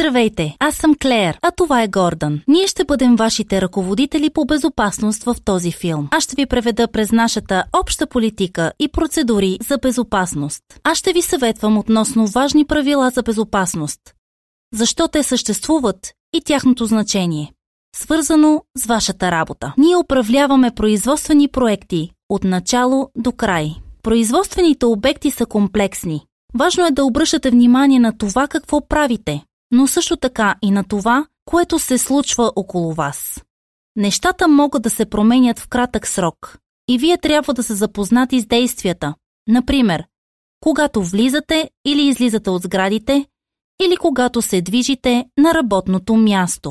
Здравейте, аз съм Клеер, а това е Гордън. Ние ще бъдем вашите ръководители по безопасност в този филм. Аз ще ви преведа през нашата обща политика и процедури за безопасност. Аз ще ви съветвам относно важни правила за безопасност. Защо те съществуват и тяхното значение. Свързано с вашата работа. Ние управляваме производствени проекти от начало до край. Производствените обекти са комплексни. Важно е да обръщате внимание на това какво правите, но също така и на това, което се случва около вас. Нещата могат да се променят в кратък срок и вие трябва да се запознати с действията. Например, когато влизате или излизате от сградите, или когато се движите на работното място.